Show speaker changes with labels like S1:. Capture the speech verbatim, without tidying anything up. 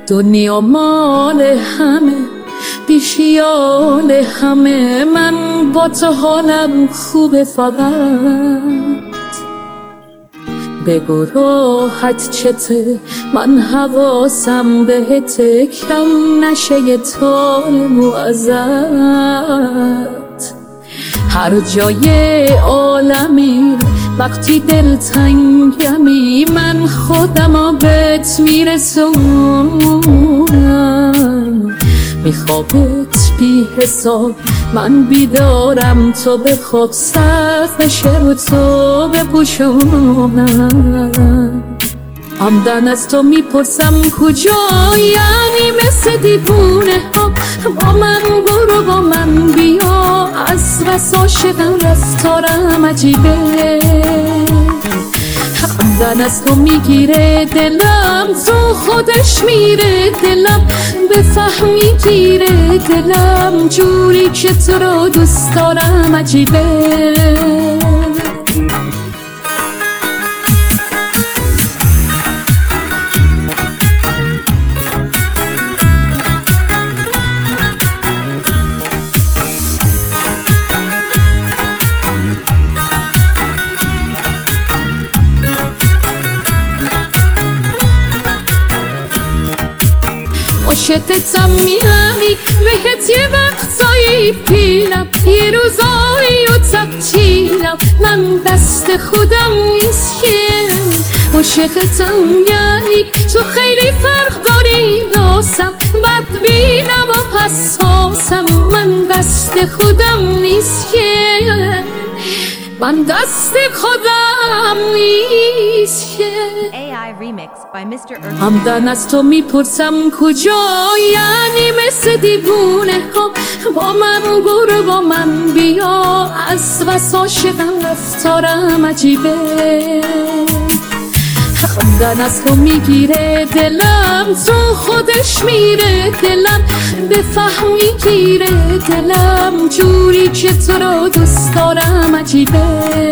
S1: دنیا مال همه، بیخیال همه، من با تو حالم خوبه فقط. بگو راحت چته، من حواسم بهته، کم نشه یه طالمو ازت. هر جای عالمی وقتی دلتنگمی، من خودمو بهت میرسونم. میخوابت بی حساب، من بیدارم، تو بخواب، سخت نشه رو تو بپوشونم. همدن از تو میپرسم کجا، یعنی مثل دیوونه ها با من برو با من بیا، از بس عاشقم رستارم عجیبه. همدن از تو میگیره دلم، تو خودش میره دلم، بفهمی گیره دلم، جوری که تو رو دوست دارم عجیبه. عاشقتم میهمی بهت یه وقتایی پیلم، یه روزایی و تبتیلم، من دست خودم نیست که. عاشقتم یعنی تو خیلی فرق داری واسم، بدبینم و حساسم، من دست خودم نیست که، من دست خودم نیست که. همدن از تو میپرسم کجا، یعنی مثل دیوونه ها با من برو با من بیا، از بس عاشقم رفتارم عجیبه. همدن از تو میگیره دلم، تو خودش میره دلم، بفهمی گیره دلم، جوری که تو رو دوست دارم عجیبه.